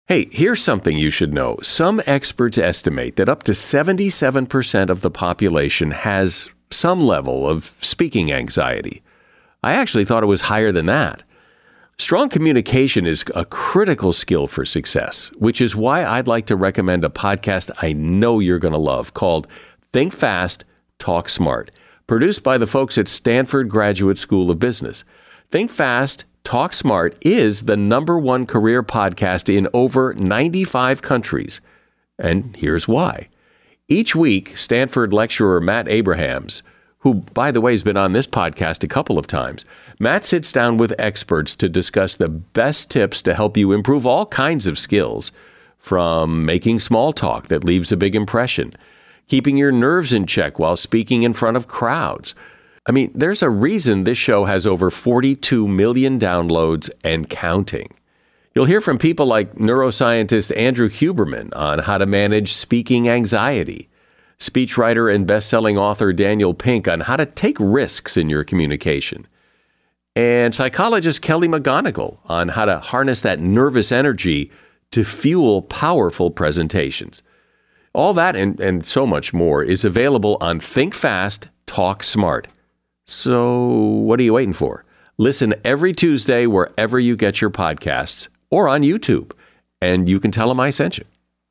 Hey, here's something you should know. Some experts estimate that up to 77% of the population has some level of speaking anxiety. I actually thought it was higher than that. Strong communication is a critical skill for success, which is why I'd like to recommend a podcast I know you're going to love called Think Fast, Talk Smart, produced by the folks at Stanford Graduate School of Business. Think Fast, Talk Smart is the #1 career podcast in over 95 countries. And here's why. Each week, Stanford lecturer Matt Abrahams, who, by the way, has been on this podcast a couple of times, Matt sits down with experts to discuss the best tips to help you improve all kinds of skills, from making small talk that leaves a big impression, keeping your nerves in check while speaking in front of crowds. I mean, there's a reason this show has over 42 million downloads and counting. You'll hear from people like neuroscientist Andrew Huberman on how to manage speaking anxiety, speechwriter and best-selling author Daniel Pink on how to take risks in your communication, and psychologist Kelly McGonigal on how to harness that nervous energy to fuel powerful presentations. All that and so much more is available on Think Fast, Talk Smart. So what are you waiting for? Listen every Tuesday wherever you get your podcasts or on YouTube, and you can tell them I sent you.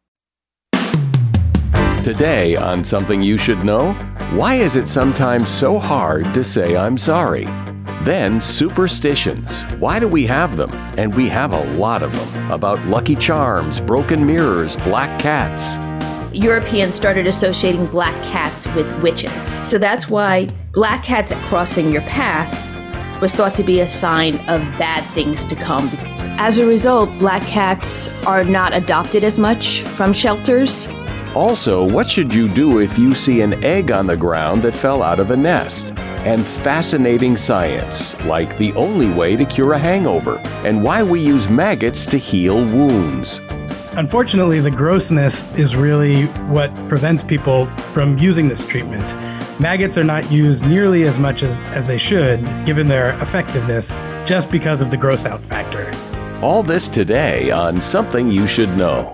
Today on Something You Should Know, why is it sometimes so hard to say I'm sorry? Then superstitions. Why do we have them? And we have a lot of them. About lucky charms, broken mirrors, black cats. Europeans started associating black cats with witches. So that's why black cats crossing your path was thought to be a sign of bad things to come. As a result, black cats are not adopted as much from shelters. Also, what should you do if you see an egg on the ground that fell out of a nest? And fascinating science, like the only way to cure a hangover, and why we use maggots to heal wounds. Unfortunately, the grossness is really what prevents people from using this treatment. Maggots are not used nearly as much as they should, given their effectiveness, just because of the gross out factor. All this today on Something You Should Know.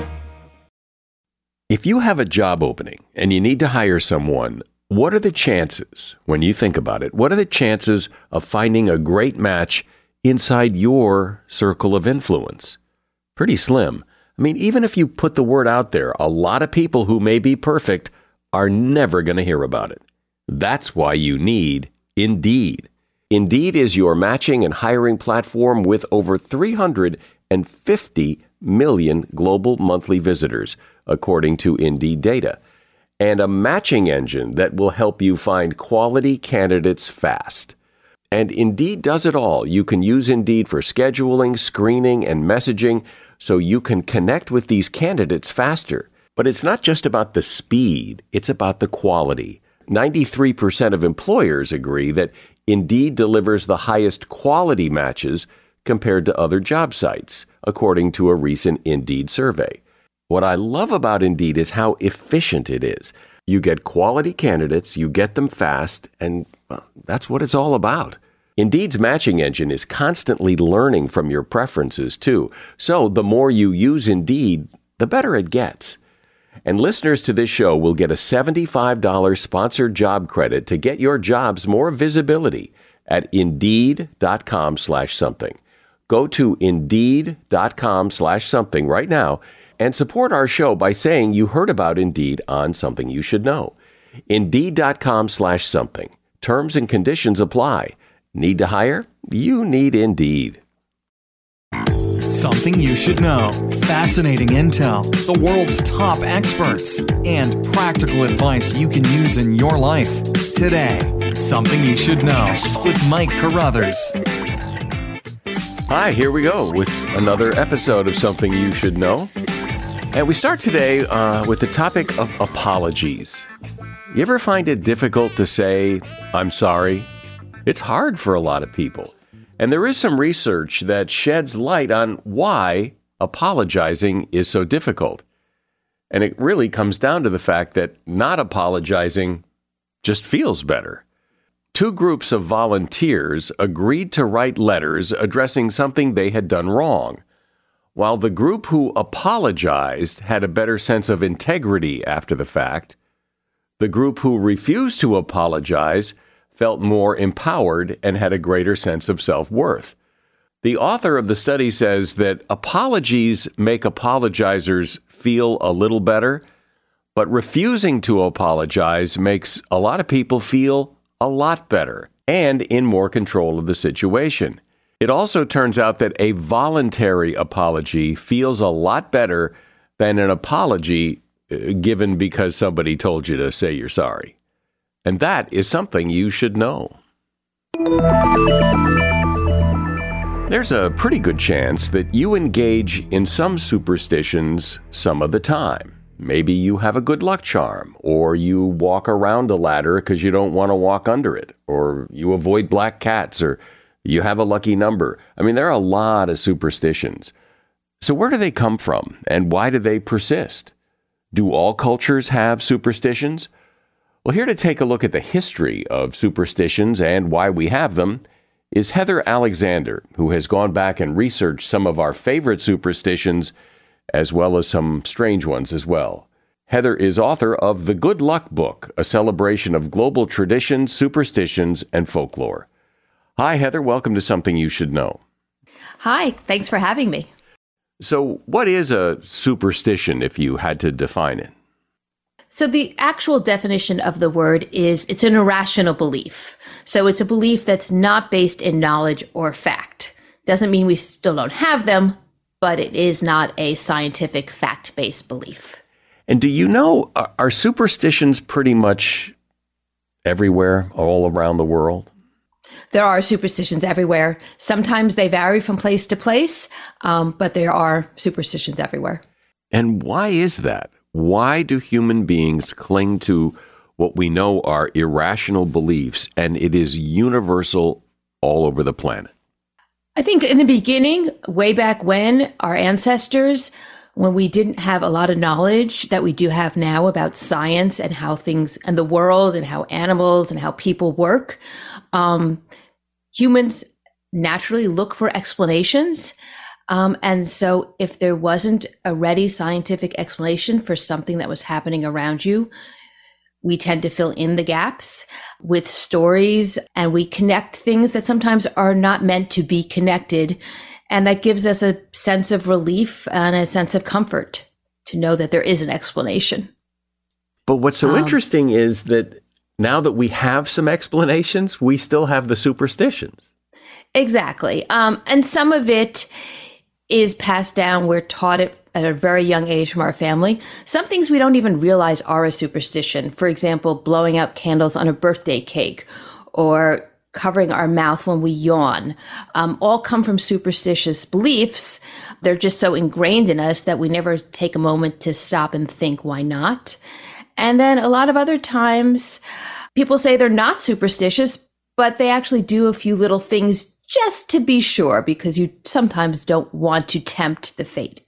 If you have a job opening and you need to hire someone, what are the chances, when you think about it, what are the chances of finding a great match inside your circle of influence? Pretty slim. I mean, even if you put the word out there, a lot of people who may be perfect are never going to hear about it. That's why you need Indeed. Indeed is your matching and hiring platform with over 350 million global monthly visitors, according to Indeed data, and a matching engine that will help you find quality candidates fast. And Indeed does it all. You can use Indeed for scheduling, screening, and messaging, so you can connect with these candidates faster. But it's not just about the speed, it's about the quality. 93% of employers agree that Indeed delivers the highest quality matches compared to other job sites, according to a recent Indeed survey. What I love about Indeed is how efficient it is. You get quality candidates, you get them fast, and that's what it's all about. Indeed's matching engine is constantly learning from your preferences, too. So the more you use Indeed, the better it gets. And listeners to this show will get a $75 sponsored job credit to get your jobs more visibility at Indeed.com/something. Go to Indeed.com/something right now and support our show by saying you heard about Indeed on Something You Should Know. Indeed.com/something. Terms and conditions apply. Need to hire? You need Indeed. Something you should know. Fascinating intel, the world's top experts, and practical advice you can use in your life. Today, Something You Should Know with Mike Carruthers. Hi, here we go with another episode of Something You Should Know. And we start today with the topic of apologies. You ever find it difficult to say, I'm sorry? It's hard for a lot of people. And there is some research that sheds light on why apologizing is so difficult. And it really comes down to the fact that not apologizing just feels better. Two groups of volunteers agreed to write letters addressing something they had done wrong. while the group who apologized had a better sense of integrity after the fact. The group who refused to apologize felt more empowered and had a greater sense of self-worth. The author of the study says that apologies make apologizers feel a little better, but refusing to apologize makes a lot of people feel a lot better and in more control of the situation. It also turns out that a voluntary apology feels a lot better than an apology given because somebody told you to say you're sorry. And that is something you should know. There's a pretty good chance that you engage in some superstitions some of the time. Maybe you have a good luck charm, or you walk around a ladder because you don't want to walk under it, or you avoid black cats, or you have a lucky number. I mean, there are a lot of superstitions. So where do they come from, and why do they persist? Do all cultures have superstitions? Well, here to take a look at the history of superstitions and why we have them is Heather Alexander, who has gone back and researched some of our favorite superstitions, as well as some strange ones as well. Heather is author of The Good Luck Book, a celebration of global traditions, superstitions, and folklore. Hi, Heather. Welcome to Something You Should Know. Hi. Thanks for having me. So what is a superstition if you had to define it? So the actual definition of the word is it's an irrational belief. So it's a belief that's not based in knowledge or fact. Doesn't mean we still don't have them, but it is not a scientific fact-based belief. And do you know, are superstitions pretty much everywhere, all around the world? There are superstitions everywhere. Sometimes they vary from place to place, but there are superstitions everywhere. And why is that? Why do human beings cling to what we know are irrational beliefs, and it is universal all over the planet? I think in the beginning, way back when, our ancestors, when we didn't have a lot of knowledge that we do have now about science and how things and the world and how animals and how people work, humans naturally look for explanations. And so if there wasn't a ready scientific explanation for something that was happening around you, we tend to fill in the gaps with stories, and we connect things that sometimes are not meant to be connected. And that gives us a sense of relief and a sense of comfort to know that there is an explanation. But what's so interesting is that now that we have some explanations, we still have the superstitions. Exactly. And some of it is passed down. We're taught it at a very young age from our family. Some things we don't even realize are a superstition. For example, blowing out candles on a birthday cake or covering our mouth when we yawn, all come from superstitious beliefs. They're just so ingrained in us that we never take a moment to stop and think, why not? And then a lot of other times, people say they're not superstitious, but they actually do a few little things just to be sure, because you sometimes don't want to tempt the fate.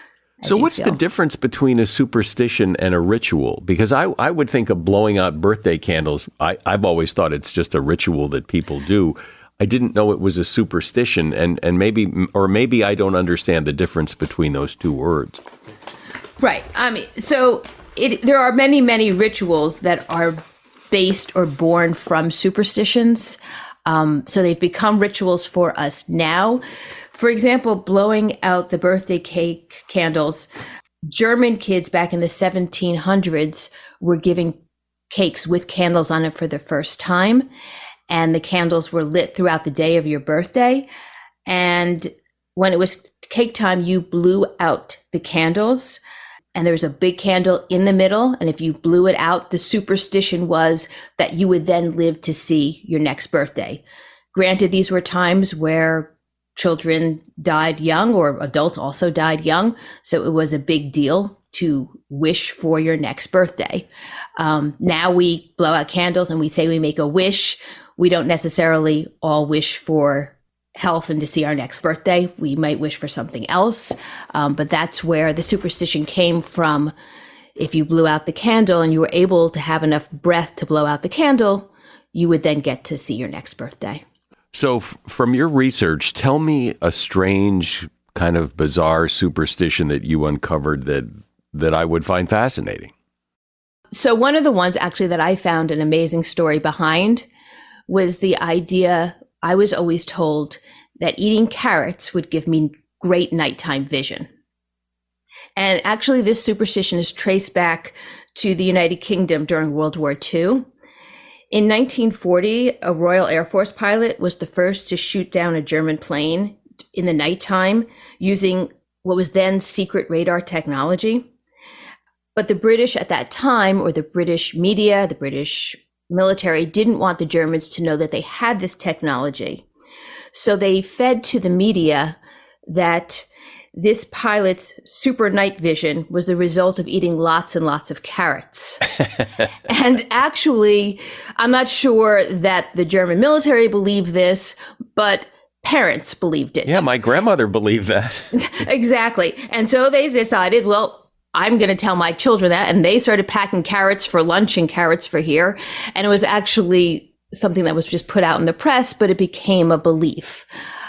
So what's the difference between a superstition and a ritual? Because I would think of blowing out birthday candles. I've always thought it's just a ritual that people do. I didn't know it was a superstition, and maybe I don't understand the difference between those two words. Right. So there are many, many rituals that are based or born from superstitions. So they've become rituals for us now. For example, blowing out the birthday cake candles. German kids back in the 1700s were giving cakes with candles on it for the first time. And the candles were lit throughout the day of your birthday. And when it was cake time, you blew out the candles. And there was a big candle in the middle. And if you blew it out, the superstition was that you would then live to see your next birthday. Granted, these were times where children died young, or adults also died young. So it was a big deal to wish for your next birthday. Now we blow out candles and we say we make a wish. We don't necessarily all wish for health and to see our next birthday. We might wish for something else. But that's where the superstition came from. If you blew out the candle and you were able to have enough breath to blow out the candle, you would then get to see your next birthday. So from your research, tell me a strange kind of bizarre superstition that you uncovered that I would find fascinating? So one of the ones actually that I found an amazing story behind was the idea, I was always told that eating carrots would give me great nighttime vision. And actually this superstition is traced back to the United Kingdom during World War II. In 1940, a Royal Air Force pilot was the first to shoot down a German plane in the nighttime using what was then secret radar technology. But the British at that time, or the British media, the British military, didn't want the Germans to know that they had this technology. So they fed to the media that this pilot's super night vision was the result of eating lots and lots of carrots. And actually, I'm not sure that the German military believed this, but parents believed it. Yeah, my grandmother believed that. Exactly. And so they decided, well, I'm going to tell my children that. And they started packing carrots for lunch and carrots for here. And it was actually something that was just put out in the press, but it became a belief.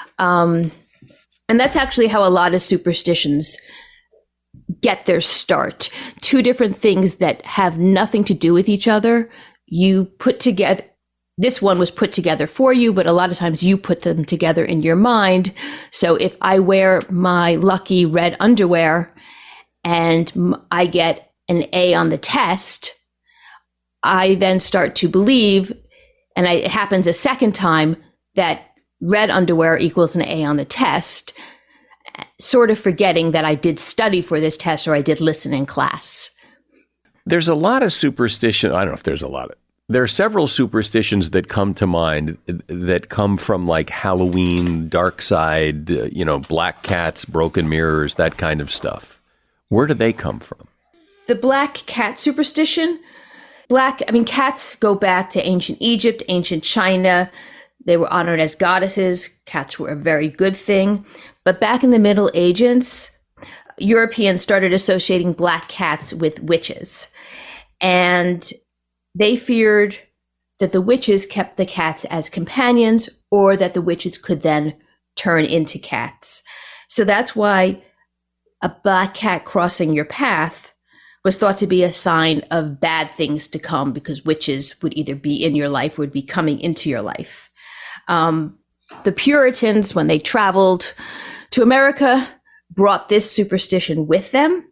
And that's actually how a lot of superstitions get their start. Two different things that have nothing to do with each other. You put together, this one was put together for you, but a lot of times you put them together in your mind. So if I wear my lucky red underwear and I get an A on the test, I then start to believe, and it happens a second time, that red underwear equals an A on the test, sort of forgetting that I did study for this test or I did listen in class. There's a lot of superstition. I don't know if there's a lot of. There are several superstitions that come to mind that come from like Halloween, dark side, black cats, broken mirrors, that kind of stuff. Where do they come from? The black cat superstition, cats go back to ancient Egypt, ancient China. They were honored as goddesses. Cats were a very good thing. But back in the Middle Ages, Europeans started associating black cats with witches. And they feared that the witches kept the cats as companions, or that the witches could then turn into cats. So that's why a black cat crossing your path was thought to be a sign of bad things to come, because witches would either be in your life or would be coming into your life. The Puritans, when they traveled to America, brought this superstition with them.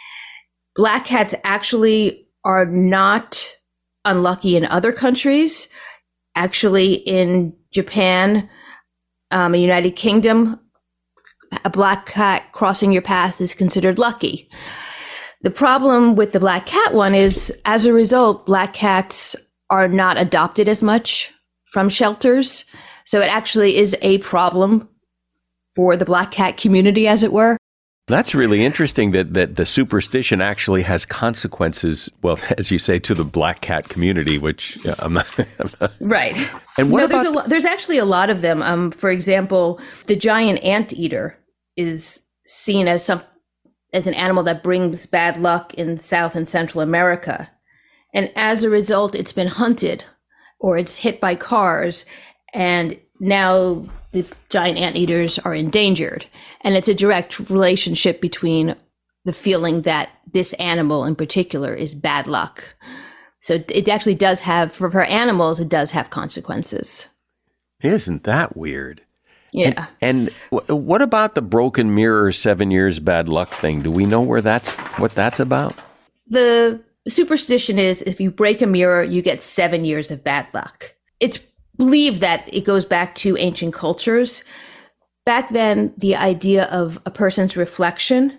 Black cats actually are not unlucky in other countries. Actually, in Japan, United Kingdom, a black cat crossing your path is considered lucky. The problem with the black cat one is, as a result, black cats are not adopted as much from shelters. So it actually is a problem for the black cat community, as it were. That's really interesting that the superstition actually has consequences, well, as you say, to the black cat community, which I'm not. Right. And what there's actually a lot of them. For example, the giant anteater is seen as an animal that brings bad luck in South and Central America. And as a result, it's been hunted, or it's hit by cars, and now the giant anteaters are endangered. And it's a direct relationship between the feeling that this animal in particular is bad luck. So it actually does have, for animals, it does have consequences. Isn't that weird? Yeah. And what about the broken mirror 7 years bad luck thing? Do we know what that's about? The superstition is, if you break a mirror, you get 7 years of bad luck. It's believed that it goes back to ancient cultures. Back then, the idea of a person's reflection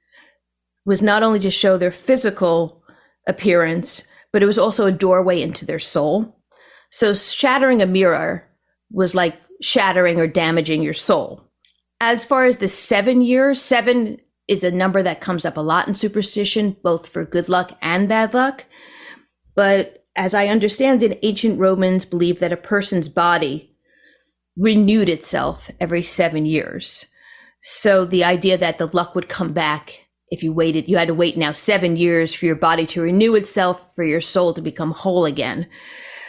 was not only to show their physical appearance, but it was also a doorway into their soul. So shattering a mirror was like shattering or damaging your soul. As far as the 7 years, 7 is a number that comes up a lot in superstition, both for good luck and bad luck. But as I understand it, ancient Romans believed that a person's body renewed itself every 7 years. So the idea that the luck would come back if you waited, you had to wait now 7 years for your body to renew itself, for your soul to become whole again.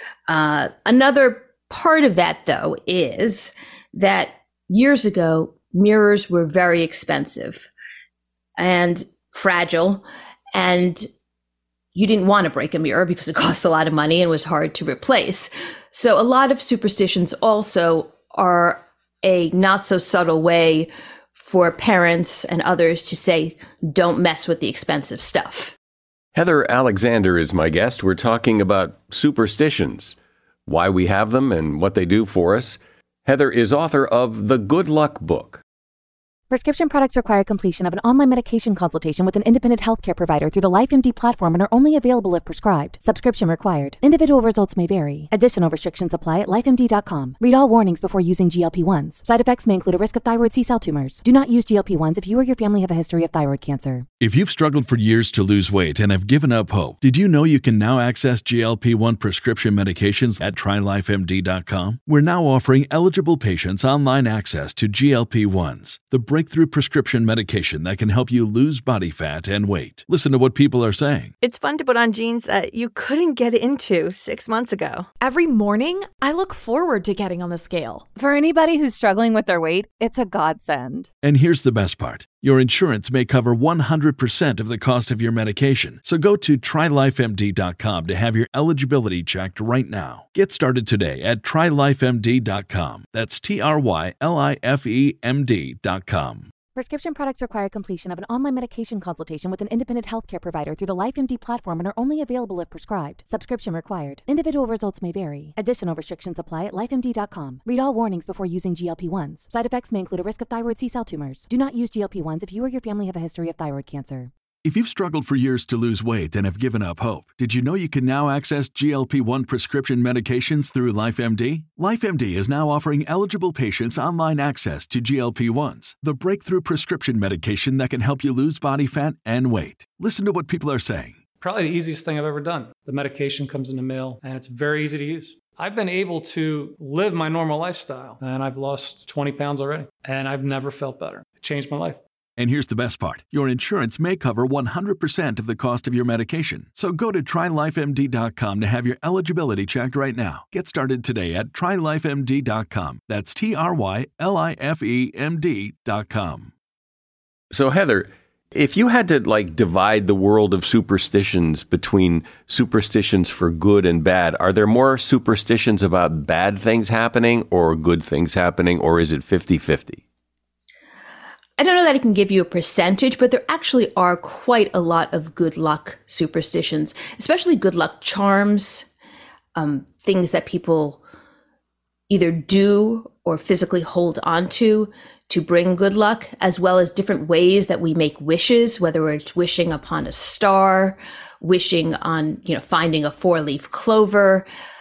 Another part of that, though, is that years ago, mirrors were very expensive and fragile, and you didn't want to break a mirror because it cost a lot of money and was hard to replace. So a lot of superstitions also are a not so subtle way for parents and others to say, don't mess with the expensive stuff. Heather Alexander is my guest. We're talking about superstitions, why we have them and what they do for us. Heather is author of The Good Luck Book. Prescription products require completion of an online medication consultation with an independent healthcare provider through the LifeMD platform and are only available if prescribed. Subscription required. Individual results may vary. Additional restrictions apply at lifemd.com. Read all warnings before using GLP-1s. Side effects may include a risk of thyroid C-cell tumors. Do not use GLP-1s if you or your family have a history of thyroid cancer. If you've struggled for years to lose weight and have given up hope, did you know you can now access GLP-1 prescription medications at trylifemd.com? We're now offering eligible patients online access to GLP-1s, the breakthrough prescription medication that can help you lose body fat and weight. Listen to what people are saying. It's fun to put on jeans that you couldn't get into 6 months ago. Every morning, I look forward to getting on the scale. For anybody who's struggling with their weight, it's a godsend. And here's the best part. Your insurance may cover 100% of the cost of your medication. So go to trylifemd.com to have your eligibility checked right now. Get started today at trylifemd.com. That's trylifemd.com. Prescription products require completion of an online medication consultation with an independent healthcare provider through the LifeMD platform and are only available if prescribed. Subscription required. Individual results may vary. Additional restrictions apply at lifemd.com. Read all warnings before using GLP-1s. Side effects may include a risk of thyroid C-cell tumors. Do not use GLP-1s if you or your family have a history of thyroid cancer. If you've struggled for years to lose weight and have given up hope, did you know you can now access GLP-1 prescription medications through LifeMD? LifeMD is now offering eligible patients online access to GLP-1s, the breakthrough prescription medication that can help you lose body fat and weight. Listen to what people are saying. Probably the easiest thing I've ever done. The medication comes in the mail and it's very easy to use. I've been able to live my normal lifestyle and I've lost 20 pounds already and I've never felt better. It changed my life. And here's the best part. Your insurance may cover 100% of the cost of your medication. So go to trylifemd.com to have your eligibility checked right now. Get started today at trylifemd.com. That's trylifemd.com. So Heather, if you had to divide the world of superstitions between superstitions for good and bad, are there more superstitions about bad things happening or good things happening, or is it 50-50? I don't know that I can give you a percentage, but there actually are quite a lot of good luck superstitions, especially good luck charms, things that people either do or physically hold on to bring good luck, as well as different ways that we make wishes, whether it's wishing upon a star, wishing on, finding a 4-leaf clover,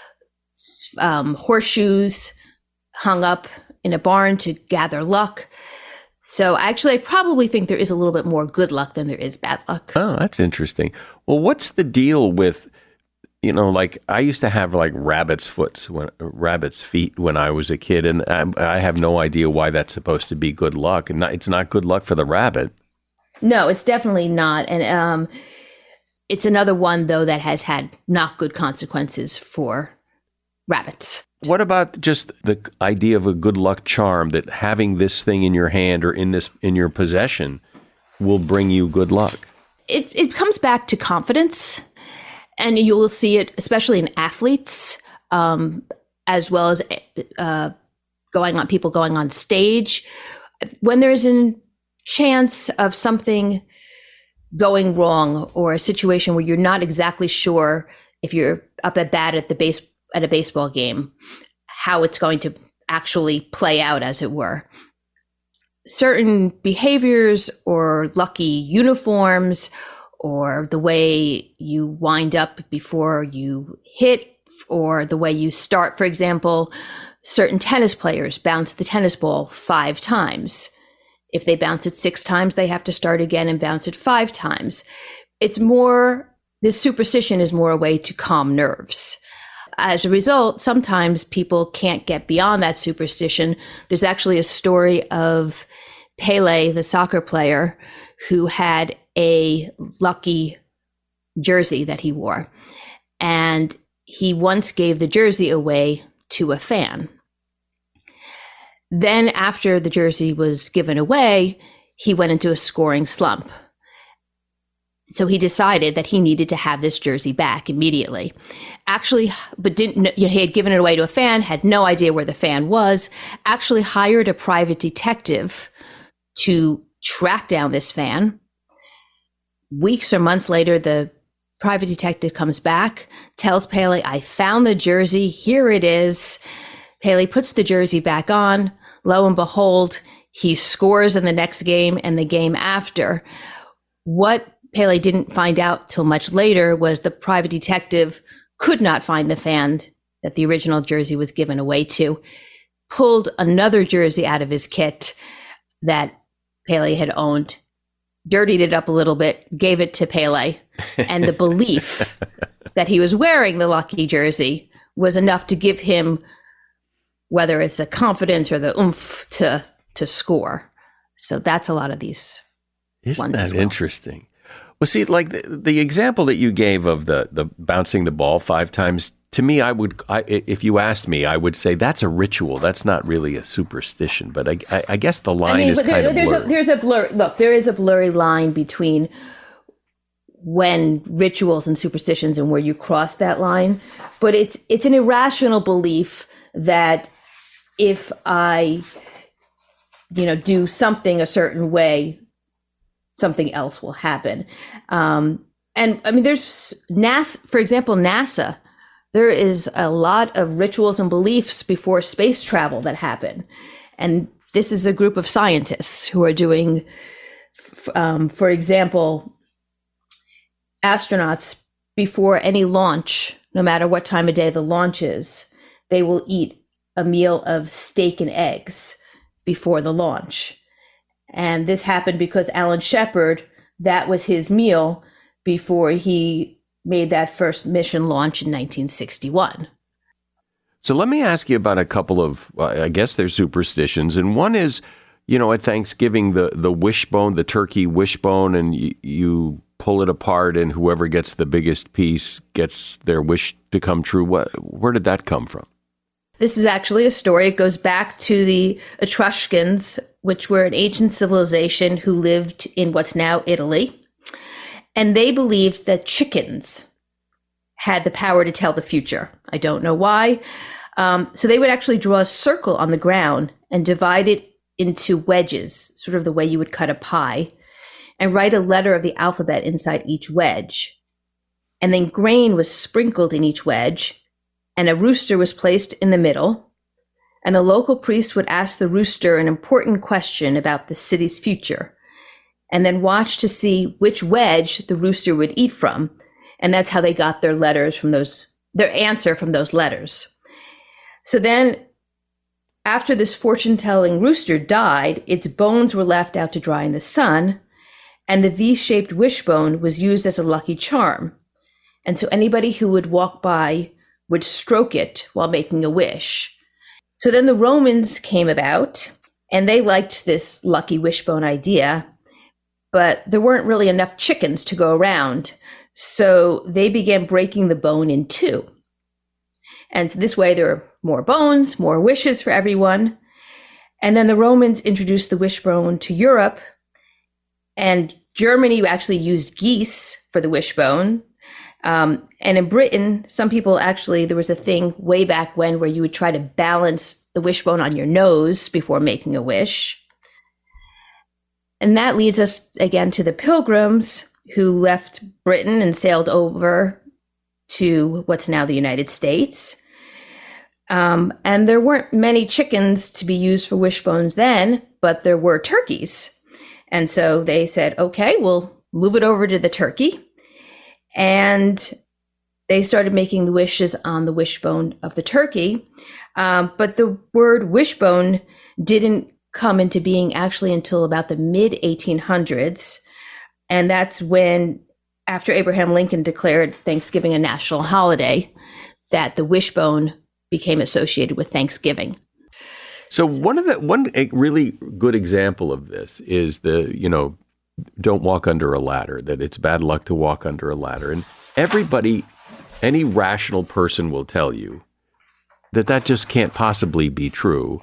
horseshoes hung up in a barn to gather luck. So actually, I probably think there is a little bit more good luck than there is bad luck. Oh, that's interesting. Well, what's the deal with, I used to have rabbit's feet when I was a kid, and I have no idea why that's supposed to be good luck. And it's not good luck for the rabbit. No, it's definitely not. And it's another one, though, that has had not good consequences for rabbits. What about just the idea of a good luck charm, that having this thing in your hand or in your possession will bring you good luck? It comes back to confidence, and you will see it especially in athletes, as well as people going on stage. When there's a chance of something going wrong or a situation where you're not exactly sure if you're up at bat at a baseball game, how it's going to actually play out, as it were. Certain behaviors or lucky uniforms or the way you wind up before you hit or the way you start, for example, certain tennis players bounce the tennis ball 5 times. If they bounce it 6 times, they have to start again and bounce it 5 times. This superstition is more a way to calm nerves. As a result, sometimes people can't get beyond that superstition. There's actually a story of Pele, the soccer player, who had a lucky jersey that he wore. And he once gave the jersey away to a fan. Then after the jersey was given away, he went into a scoring slump. So he decided that he needed to have this jersey back immediately. Actually, but didn't know, he had given it away to a fan, had no idea where the fan was, actually hired a private detective to track down this fan. Weeks or months later, the private detective comes back, tells Pele, I found the jersey, here it is. Pele puts the jersey back on. Lo and behold, he scores in the next game and the game after. What Pele didn't find out till much later was the private detective could not find the fan that the original jersey was given away to, pulled another jersey out of his kit that Pele had owned, dirtied it up a little bit, gave it to Pele, and the belief that he was wearing the lucky jersey was enough to give him, whether it's the confidence or the oomph to score. So that's a lot of these. Isn't that interesting? Well, see, like the example that you gave of the bouncing the ball 5 times, to me, if you asked me, I would say that's a ritual. That's not really a superstition. But I guess the line is kind of blurry. There is a blurry line between when rituals and superstitions and where you cross that line. But it's an irrational belief that if I, do something a certain way, something else will happen. And I mean, there's NASA, for example, NASA, there is a lot of rituals and beliefs before space travel that happen. And this is a group of scientists who are doing, for example, astronauts before any launch, no matter what time of day the launch is, they will eat a meal of steak and eggs before the launch. And this happened because Alan Shepard, that was his meal before he made that first mission launch in 1961. So let me ask you about a couple of, I guess they're superstitions. And one is, at Thanksgiving, the wishbone, the turkey wishbone, and you pull it apart and whoever gets the biggest piece gets their wish to come true. Where did that come from? This is actually a story. It goes back to the Etruscans, which were an ancient civilization who lived in what's now Italy. And they believed that chickens had the power to tell the future. I don't know why. So they would actually draw a circle on the ground and divide it into wedges, sort of the way you would cut a pie, and write a letter of the alphabet inside each wedge. And then grain was sprinkled in each wedge, and a rooster was placed in the middle, and the local priest would ask the rooster an important question about the city's future, and then watch to see which wedge the rooster would eat from, and that's how they got their answer from those letters. So then, after this fortune-telling rooster died, its bones were left out to dry in the sun, and the V-shaped wishbone was used as a lucky charm. And so anybody who would walk by would stroke it while making a wish. So then the Romans came about, and they liked this lucky wishbone idea, but there weren't really enough chickens to go around. So they began breaking the bone in two. And so this way there were more bones, more wishes for everyone. And then the Romans introduced the wishbone to Europe, and Germany actually used geese for the wishbone. And in Britain, some people there was a thing way back when where you would try to balance the wishbone on your nose before making a wish. And that leads us again to the Pilgrims who left Britain and sailed over to what's now the United States. And there weren't many chickens to be used for wishbones then, but there were turkeys. And so they said, okay, we'll move it over to the turkey. And they started making the wishes on the wishbone of the turkey. But the word wishbone didn't come into being actually until about the mid-1800s. And that's when, after Abraham Lincoln declared Thanksgiving a national holiday, that the wishbone became associated with Thanksgiving. So one really good example of this is don't walk under a ladder, that it's bad luck to walk under a ladder. And any rational person will tell you that just can't possibly be true.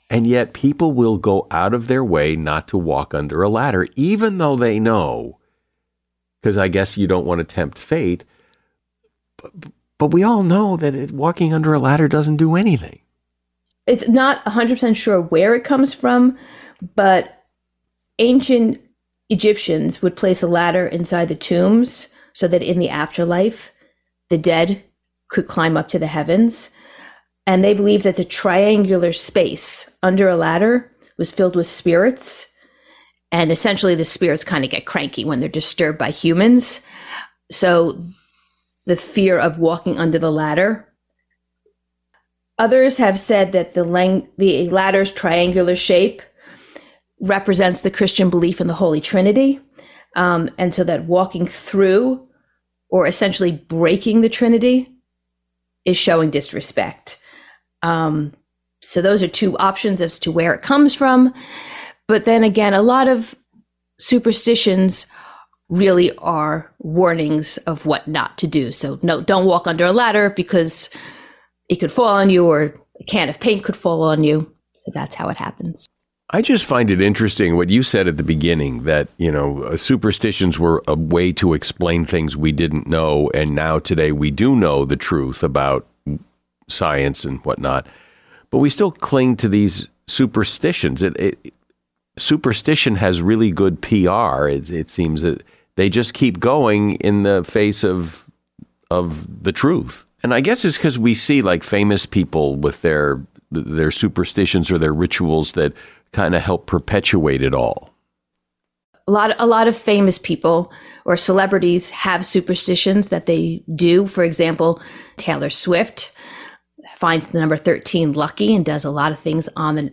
And yet people will go out of their way not to walk under a ladder, even though they know, because I guess you don't want to tempt fate. But we all know that walking under a ladder doesn't do anything. It's not 100% sure where it comes from, but ancient Egyptians would place a ladder inside the tombs so that in the afterlife, the dead could climb up to the heavens. And they believed that the triangular space under a ladder was filled with spirits. And essentially the spirits kind of get cranky when they're disturbed by humans. So the fear of walking under the ladder. Others have said that the ladder's triangular shape represents the Christian belief in the Holy Trinity. And so that walking through or essentially breaking the Trinity is showing disrespect. So those are two options as to where it comes from. But then again, a lot of superstitions really are warnings of what not to do. So no, don't walk under a ladder because it could fall on you, or a can of paint could fall on you. So that's how it happens. I just find it interesting what you said at the beginning, that, superstitions were a way to explain things we didn't know. And now today we do know the truth about science and whatnot, but we still cling to these superstitions. Superstition has really good PR. It seems that they just keep going in the face of the truth. And I guess it's because we see like famous people with their superstitions or their rituals that kind of help perpetuate it all. A lot of famous people or celebrities have superstitions that they do. For example, Taylor Swift finds the number 13 lucky and does a lot of things on the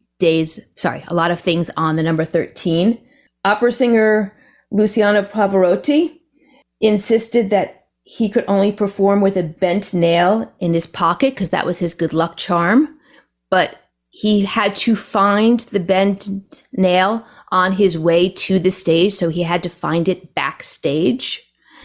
number 13. Opera singer Luciano Pavarotti insisted that he could only perform with a bent nail in his pocket because that was his good luck charm. But he had to find the bent nail on his way to the stage, so he had to find it backstage.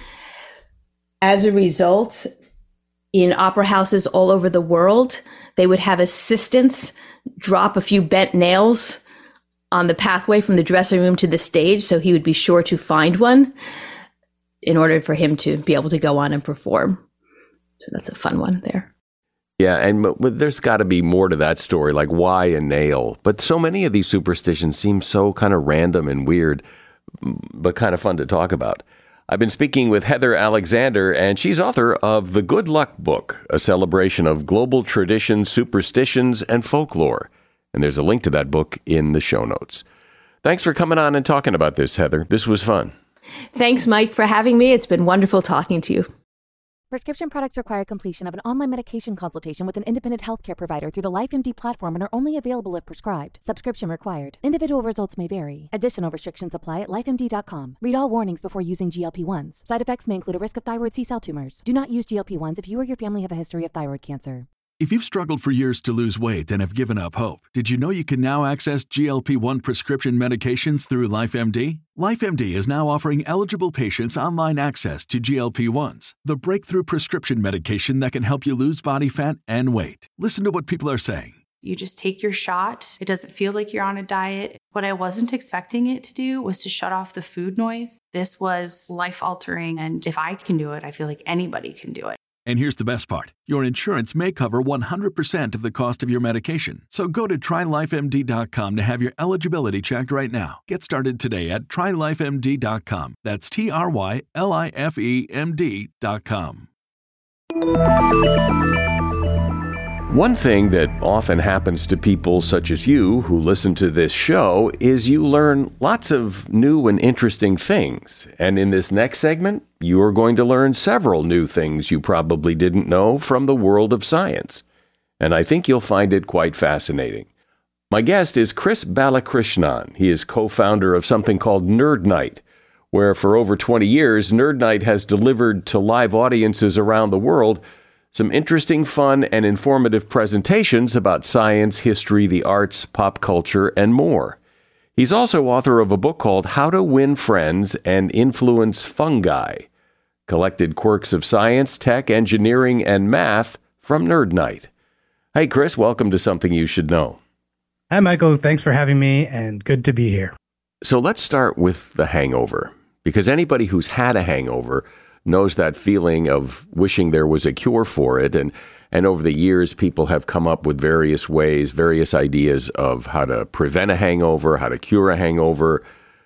As a result, in opera houses all over the world, they would have assistants drop a few bent nails on the pathway from the dressing room to the stage, so he would be sure to find one in order for him to be able to go on and perform. So that's a fun one there. Yeah, and there's got to be more to that story, like why a nail? But so many of these superstitions seem so kind of random and weird, but kind of fun to talk about. I've been speaking with Heather Alexander, and she's author of The Good Luck Book, a celebration of global traditions, superstitions, and folklore. And there's a link to that book in the show notes. Thanks for coming on and talking about this, Heather. This was fun. Thanks, Mike, for having me. It's been wonderful talking to you. Prescription products require completion of an online medication consultation with an independent healthcare provider through the LifeMD platform and are only available if prescribed. Subscription required. Individual results may vary. Additional restrictions apply at lifemd.com. Read all warnings before using GLP-1s. Side effects may include a risk of thyroid C-cell tumors. Do not use GLP-1s if you or your family have a history of thyroid cancer. If you've struggled for years to lose weight and have given up hope, did you know you can now access GLP-1 prescription medications through LifeMD? LifeMD is now offering eligible patients online access to GLP-1s, the breakthrough prescription medication that can help you lose body fat and weight. Listen to what people are saying. You just take your shot. It doesn't feel like you're on a diet. What I wasn't expecting it to do was to shut off the food noise. This was life-altering, and if I can do it, I feel like anybody can do it. And here's the best part. Your insurance may cover 100% of the cost of your medication. So go to TryLifeMD.com to have your eligibility checked right now. Get started today at TryLifeMD.com. That's TryLifeMD.com. One thing that often happens to people such as you who listen to this show is you learn lots of new and interesting things. And in this next segment, you are going to learn several new things you probably didn't know from the world of science. And I think you'll find it quite fascinating. My guest is Chris Balakrishnan. He is co-founder of something called Nerd Night, where for over 20 years, Nerd Night has delivered to live audiences around the world some interesting, fun, and informative presentations about science, history, the arts, pop culture, and more. He's also author of a book called How to Win Friends and Influence Fungi, collected quirks of science, tech, engineering, and math from Nerd Night. Hey, Chris, welcome to Something You Should Know. Hi, Michael. Thanks for having me, and good to be here. So let's start with the hangover, because anybody who's had a hangover knows that feeling of wishing there was a cure for it. And over the years, people have come up with various ways, various ideas of how to prevent a hangover, how to cure a hangover.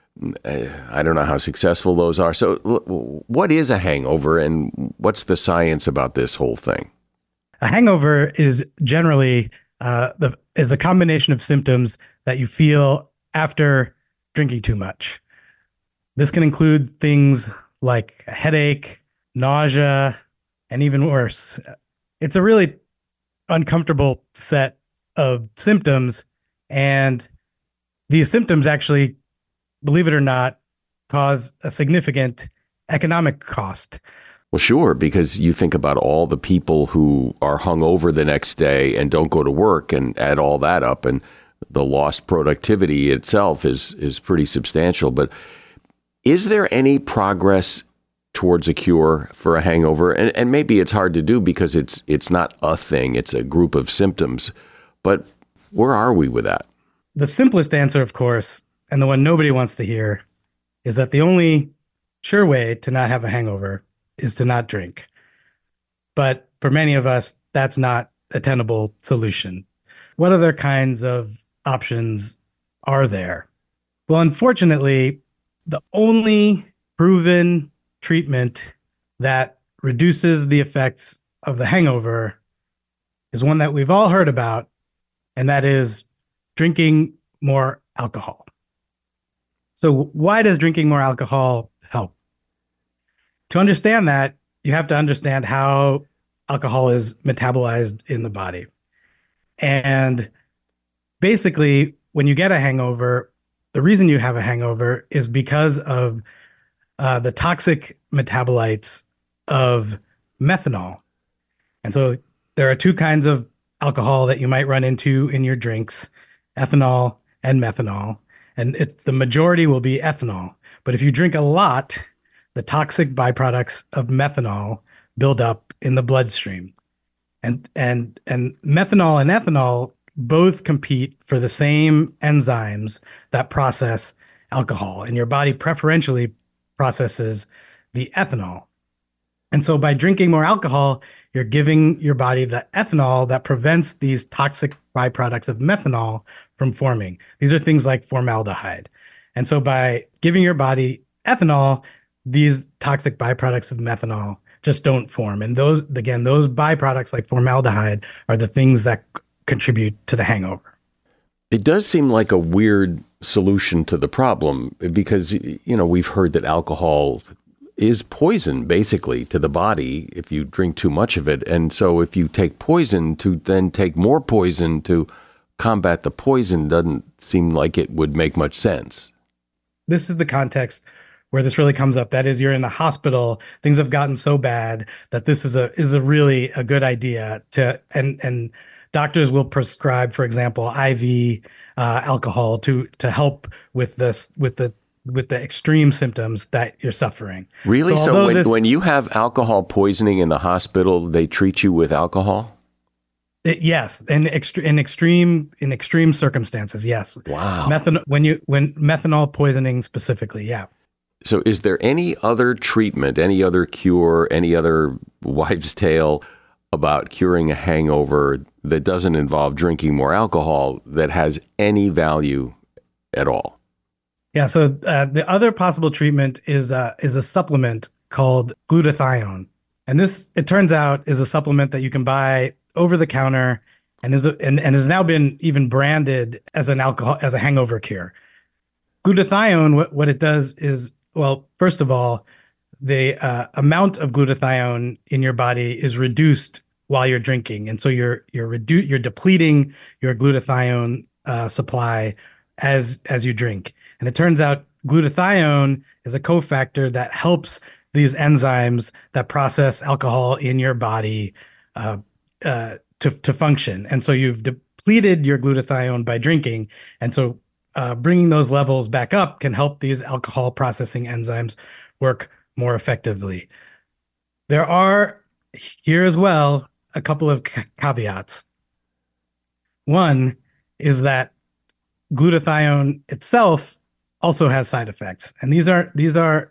I don't know how successful those are. So what is a hangover, and what's the science about this whole thing? A hangover is generally is a combination of symptoms that you feel after drinking too much. This can include things like a headache, nausea, and even worse. It's a really uncomfortable set of symptoms, and these symptoms actually, believe it or not, cause a significant economic cost. Well, sure, because you think about all the people who are hungover the next day and don't go to work and add all that up, and the lost productivity itself is pretty substantial. But is there any progress towards a cure for a hangover? And maybe it's hard to do because it's not a thing, it's a group of symptoms. But where are we with that? The simplest answer, of course, and the one nobody wants to hear, is that the only sure way to not have a hangover is to not drink. But for many of us, that's not a tenable solution. What other kinds of options are there? Well, unfortunately, the only proven treatment that reduces the effects of the hangover is one that we've all heard about, and that is drinking more alcohol. So why does drinking more alcohol help? To understand that, you have to understand how alcohol is metabolized in the body. And basically, when you get a hangover, the reason you have a hangover is because of the toxic metabolites of methanol. And so there are two kinds of alcohol that you might run into in your drinks, ethanol and methanol. And the majority will be ethanol. But if you drink a lot, the toxic byproducts of methanol build up in the bloodstream. And methanol and ethanol both compete for the same enzymes that process alcohol, and your body preferentially processes the ethanol. And so by drinking more alcohol, you're giving your body the ethanol that prevents these toxic byproducts of methanol from forming. These are things like formaldehyde. And so by giving your body ethanol, these toxic byproducts of methanol just don't form. And those byproducts like formaldehyde are the things that contribute to the hangover. It does seem like a weird solution to the problem because, we've heard that alcohol is poison basically to the body if you drink too much of it. And so if you take poison to then take more poison to combat the poison doesn't seem like it would make much sense. This is the context where this really comes up. That is, you're in the hospital. Things have gotten so bad that this is a really a good idea to, and doctors will prescribe, for example, IV alcohol to help with this, with the extreme symptoms that you're suffering. Really? So when you have alcohol poisoning in the hospital, they treat you with alcohol? Yes, in extreme circumstances, yes. Wow. When methanol poisoning specifically, yeah. So is there any other treatment, any other cure, any other wives' tale about curing a hangover that doesn't involve drinking more alcohol that has any value at all? Yeah, so the other possible treatment is a supplement called glutathione. And this, it turns out, is a supplement that you can buy over the counter and has now been even branded as a hangover cure. Glutathione, what it does is, well, first of all, the amount of glutathione in your body is reduced while you're drinking, and so you're depleting your glutathione supply as you drink. And it turns out glutathione is a cofactor that helps these enzymes that process alcohol in your body to function. And so you've depleted your glutathione by drinking, and so bringing those levels back up can help these alcohol processing enzymes work more effectively. There are here as well a couple of caveats. One is that glutathione itself also has side effects. And these are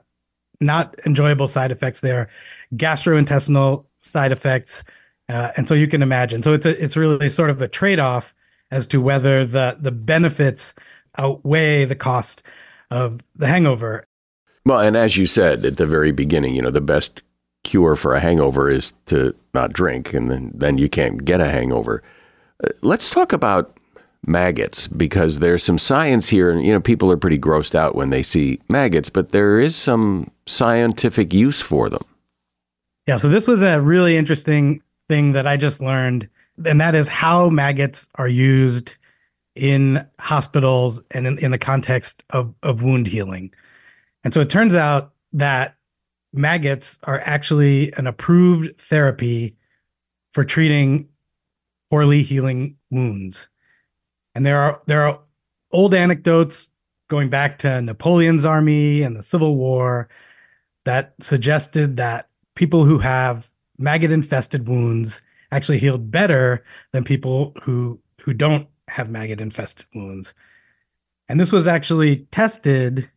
not enjoyable side effects. They are gastrointestinal side effects. And so you can imagine. So it's really sort of a trade-off as to whether the benefits outweigh the cost of the hangover. Well, and as you said at the very beginning, the best cure for a hangover is to not drink, and then you can't get a hangover. Let's talk about maggots, because there's some science here, and people are pretty grossed out when they see maggots, but there is some scientific use for them. Yeah, so this was a really interesting thing that I just learned, and that is how maggots are used in hospitals and in the context of wound healing. And so it turns out that maggots are actually an approved therapy for treating poorly healing wounds. And there are old anecdotes going back to Napoleon's army and the Civil War that suggested that people who have maggot-infested wounds actually healed better than people who don't have maggot-infested wounds. And this was actually tested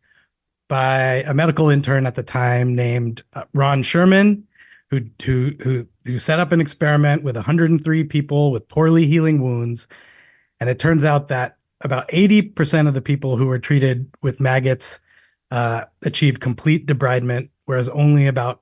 by a medical intern at the time named Ron Sherman, who set up an experiment with 103 people with poorly healing wounds. And it turns out that about 80% of the people who were treated with maggots achieved complete debridement, whereas only about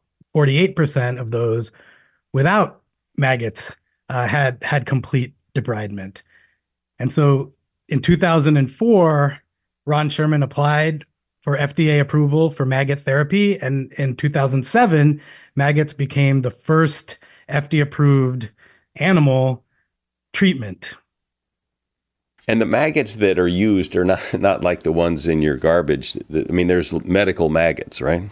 48% of those without maggots had complete debridement. And so in 2004, Ron Sherman applied for FDA approval for maggot therapy. And in 2007, maggots became the first FDA-approved animal treatment. And the maggots that are used are not like the ones in your garbage. I mean, there's medical maggots, right?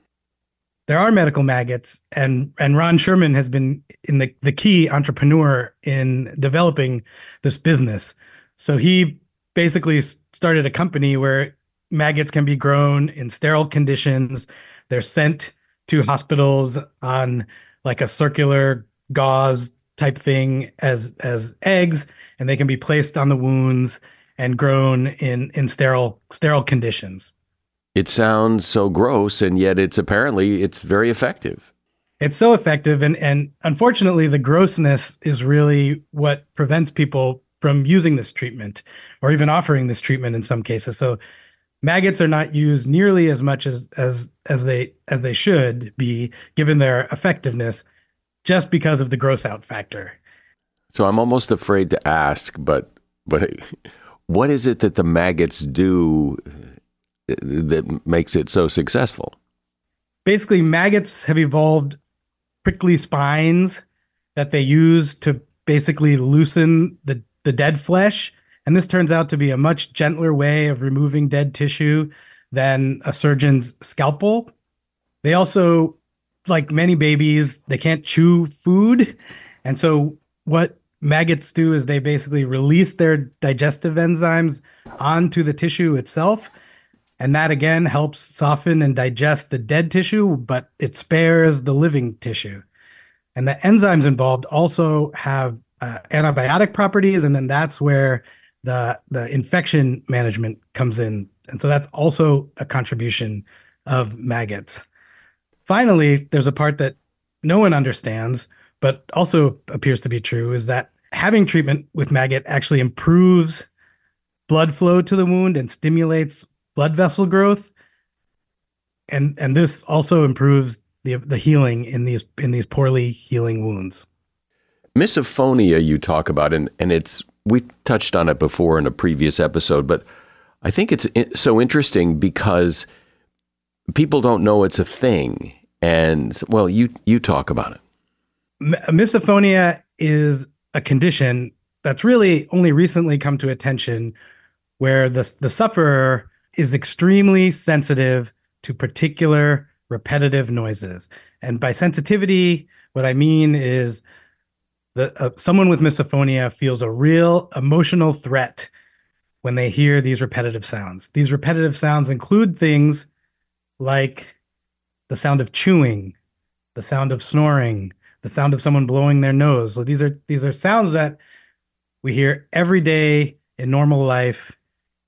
There are medical maggots, and Ron Sherman has been the key entrepreneur in developing this business. So he basically started a company where maggots can be grown in sterile conditions. They're sent to hospitals on like a circular gauze type thing as eggs, and they can be placed on the wounds and grown in sterile conditions. It sounds so gross, and yet it's very effective. It's so effective, and unfortunately, the grossness is really what prevents people from using this treatment or even offering this treatment in some cases. So maggots are not used nearly as much as they should be, given their effectiveness, just because of the gross out factor. So I'm almost afraid to ask, but what is it that the maggots do that makes it so successful? Basically, maggots have evolved prickly spines that they use to basically loosen the dead flesh. And this turns out to be a much gentler way of removing dead tissue than a surgeon's scalpel. They also, like many babies, they can't chew food. And so what maggots do is they basically release their digestive enzymes onto the tissue itself. And that, again, helps soften and digest the dead tissue, but it spares the living tissue. And the enzymes involved also have antibiotic properties, and then that's where the infection management comes in. And so that's also a contribution of maggots. Finally, there's a part that no one understands, but also appears to be true, is that having treatment with maggot actually improves blood flow to the wound and stimulates blood vessel growth. And this also improves the healing in these poorly healing wounds. Misophonia you talk about, and we touched on it before in a previous episode, but I think it's so interesting because people don't know it's a thing. And, well, you talk about it. Misophonia is a condition that's really only recently come to attention, where the sufferer is extremely sensitive to particular repetitive noises. And by sensitivity, what I mean is someone with misophonia feels a real emotional threat when they hear these repetitive sounds. These repetitive sounds include things like the sound of chewing, the sound of snoring, the sound of someone blowing their nose. So these are sounds that we hear every day in normal life,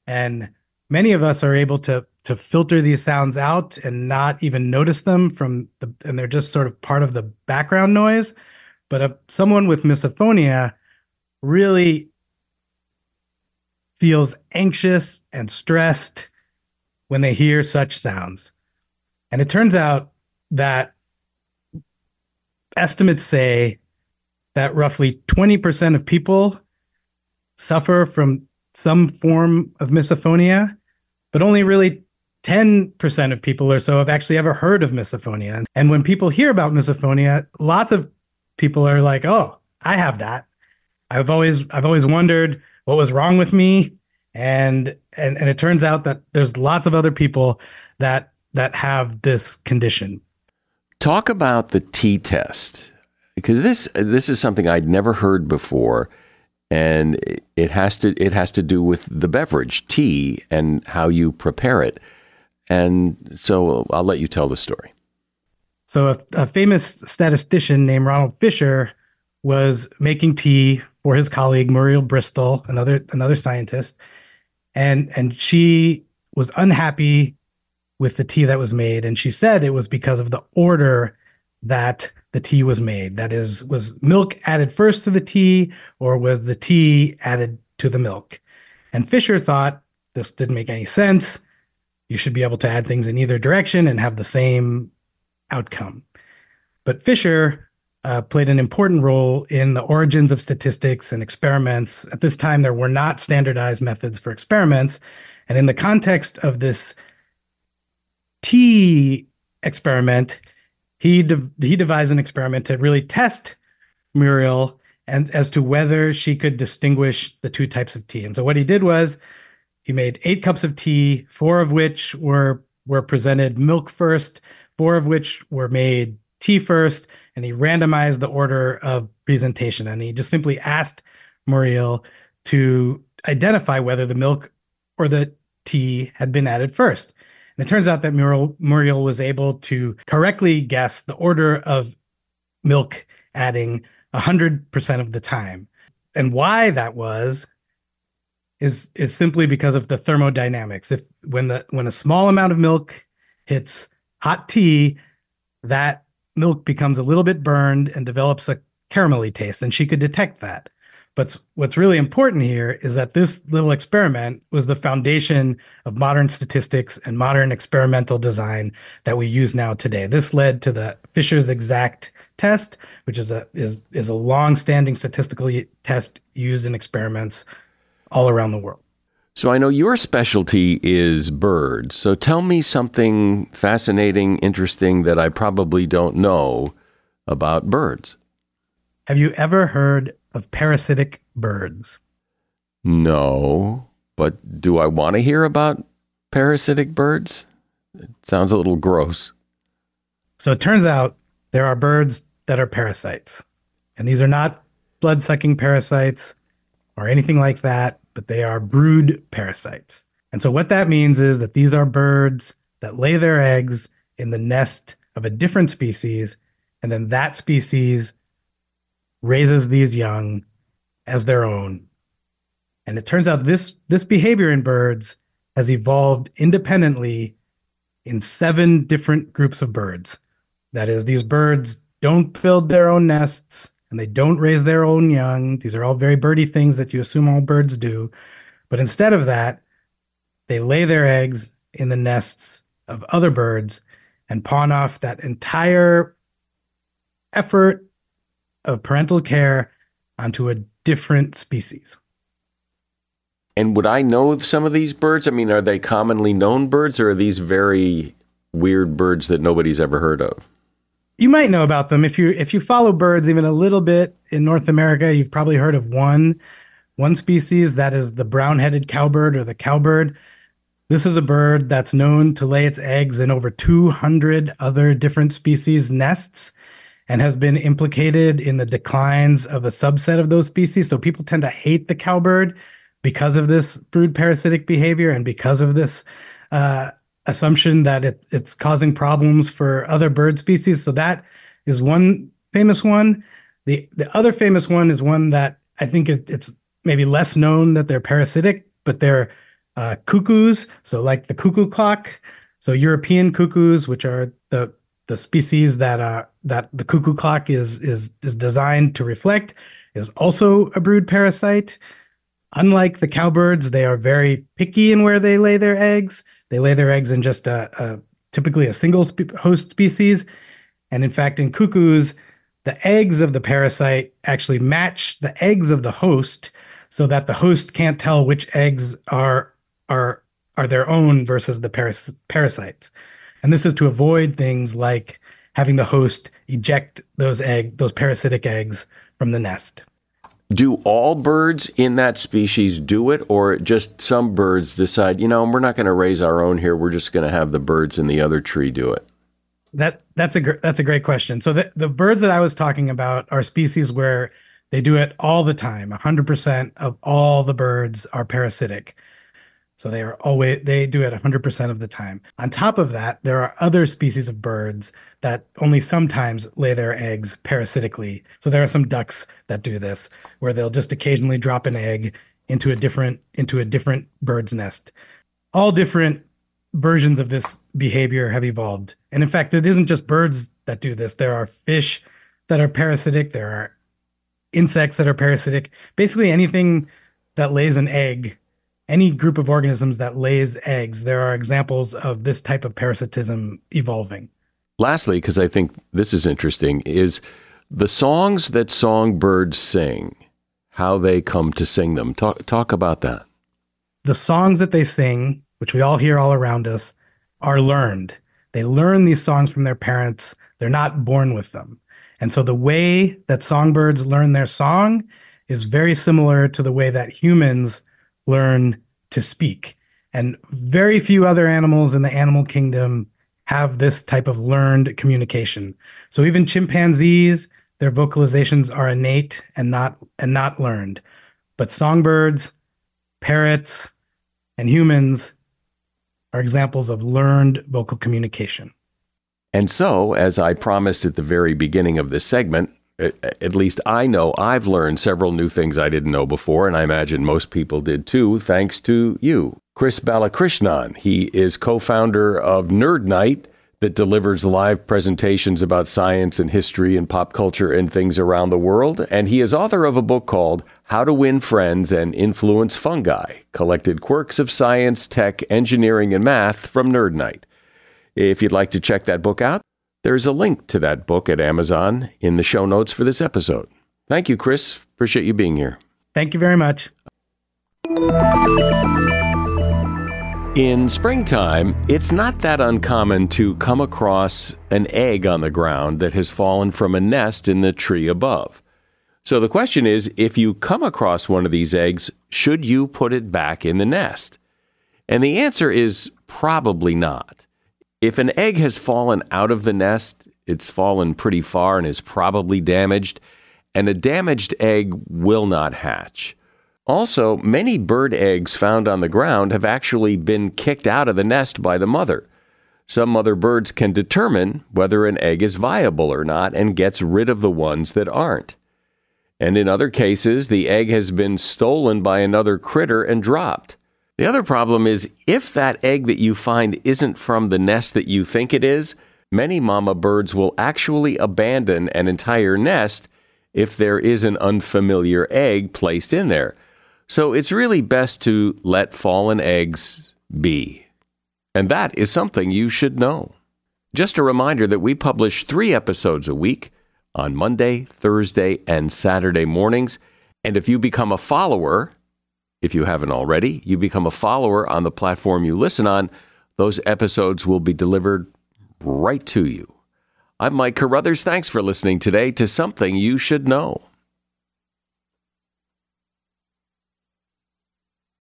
And many of us are able to filter these sounds out and not even notice them and they're just sort of part of the background noise. But someone with misophonia really feels anxious and stressed when they hear such sounds. And it turns out that estimates say that roughly 20% of people suffer from some form of misophonia, but only really 10% of people or so have actually ever heard of misophonia. And when people hear about misophonia, lots of people are like, "Oh, I have that. I've always wondered what was wrong with me." And it turns out that there's lots of other people that have this condition. Talk about the T-test, because this is something I'd never heard before, and it has to do with the beverage tea and how you prepare it. And so I'll let you tell the story. So a famous statistician named Ronald Fisher was making tea for his colleague Muriel Bristol, another scientist, and she was unhappy with the tea that was made, and she said it was because of the order that the tea was made. That is, was milk added first to the tea, or was the tea added to the milk? And Fisher thought this didn't make any sense. You should be able to add things in either direction and have the same outcome. But Fisher played an important role in the origins of statistics and experiments. At this time, there were not standardized methods for experiments. And in the context of this tea experiment, he devised an experiment to really test Muriel and as to whether she could distinguish the two types of tea. And so what he did was he made 8 cups of tea, 4 of which were presented milk first, 4 of which were made tea first, and he randomized the order of presentation. And he just simply asked Muriel to identify whether the milk or the tea had been added first. And it turns out that Muriel was able to correctly guess the order of milk adding 100% of the time. And why that was is simply because of the thermodynamics. When a small amount of milk hits hot tea, that milk becomes a little bit burned and develops a caramelly taste, and she could detect that. But what's really important here is that this little experiment was the foundation of modern statistics and modern experimental design that we use now today. This led to the Fisher's exact test, which is a long-standing statistical test used in experiments all around the world. So I know your specialty is birds. So tell me something fascinating, interesting that I probably don't know about birds. Have you ever heard of parasitic birds? No, but do I want to hear about parasitic birds? It sounds a little gross. So it turns out there are birds that are parasites. And these are not blood-sucking parasites or anything like that, but they are brood parasites. And so what that means is that these are birds that lay their eggs in the nest of a different species, and then that species raises these young as their own. And it turns out this behavior in birds has evolved independently in 7 different groups of birds. That is, these birds don't build their own nests and they don't raise their own young. These are all very birdy things that you assume all birds do. But instead of that, they lay their eggs in the nests of other birds and pawn off that entire effort of parental care onto a different species. And would I know of some of these birds? I mean, are they commonly known birds, or are these very weird birds that nobody's ever heard of? You might know about them. If you follow birds even a little bit in North America, you've probably heard of one species, that is the brown-headed cowbird or the cowbird. This is a bird that's known to lay its eggs in over 200 other different species' nests and has been implicated in the declines of a subset of those species. So people tend to hate the cowbird because of this brood parasitic behavior and because of this assumption that it's causing problems for other bird species. So that is one famous one. The other famous one is one that I think it's maybe less known that they're parasitic, but they're Cuckoos, so like the cuckoo clock. So European cuckoos, which are the species that the cuckoo clock is designed to reflect, is also a brood parasite. Unlike the cowbirds, they are very picky in where they lay their eggs. They lay their eggs in just typically a single host species. And in fact, in cuckoos, the eggs of the parasite actually match the eggs of the host, so that the host can't tell which eggs are their own versus the parasites. And this is to avoid things like having the host eject those parasitic eggs from the nest. Do all birds in that species do it, or just some birds decide, we're not going to raise our own here, we're just going to have the birds in the other tree do it? That's a great question. So the birds that I was talking about are species where they do it all the time. 100% of all the birds are parasitic. So they do it 100% of the time. On top of that, there are other species of birds that only sometimes lay their eggs parasitically. So there are some ducks that do this, where they'll just occasionally drop an egg into a different bird's nest. All different versions of this behavior have evolved. And in fact, it isn't just birds that do this. There are fish that are parasitic. There are insects that are parasitic. Basically anything that lays an egg, any group of organisms that lays eggs, there are examples of this type of parasitism evolving. Lastly, because I think this is interesting, is the songs that songbirds sing, how they come to sing them. Talk about that. The songs that they sing, which we all hear all around us, are learned. They learn these songs from their parents. They're not born with them. And so the way that songbirds learn their song is very similar to the way that humans learn to speak. And very few other animals in the animal kingdom have this type of learned communication. So even chimpanzees, their vocalizations are innate and not learned. But songbirds, parrots, and humans are examples of learned vocal communication. And so, as I promised at the very beginning of this segment, at least I know I've learned several new things I didn't know before, and I imagine most people did too, thanks to you. Chris Balakrishnan, he is co-founder of Nerd Night, that delivers live presentations about science and history and pop culture and things around the world. And he is author of a book called How to Win Friends and Influence Fungi, Collected Quirks of Science, Tech, Engineering, and Math from Nerd Night. If you'd like to check that book out, there's a link to that book at Amazon in the show notes for this episode. Thank you, Chris. Appreciate you being here. Thank you very much. In springtime, it's not that uncommon to come across an egg on the ground that has fallen from a nest in the tree above. So the question is, if you come across one of these eggs, should you put it back in the nest? And the answer is probably not. If an egg has fallen out of the nest, it's fallen pretty far and is probably damaged, and a damaged egg will not hatch. Also, many bird eggs found on the ground have actually been kicked out of the nest by the mother. Some mother birds can determine whether an egg is viable or not and gets rid of the ones that aren't. And in other cases, the egg has been stolen by another critter and dropped. The other problem is, if that egg that you find isn't from the nest that you think it is, many mama birds will actually abandon an entire nest if there is an unfamiliar egg placed in there. So it's really best to let fallen eggs be. And that is something you should know. Just a reminder that we publish 3 episodes a week on Monday, Thursday, and Saturday mornings. And if you become a follower, if you haven't already, you become a follower on the platform you listen on, those episodes will be delivered right to you. I'm Mike Carruthers. Thanks for listening today to Something You Should Know.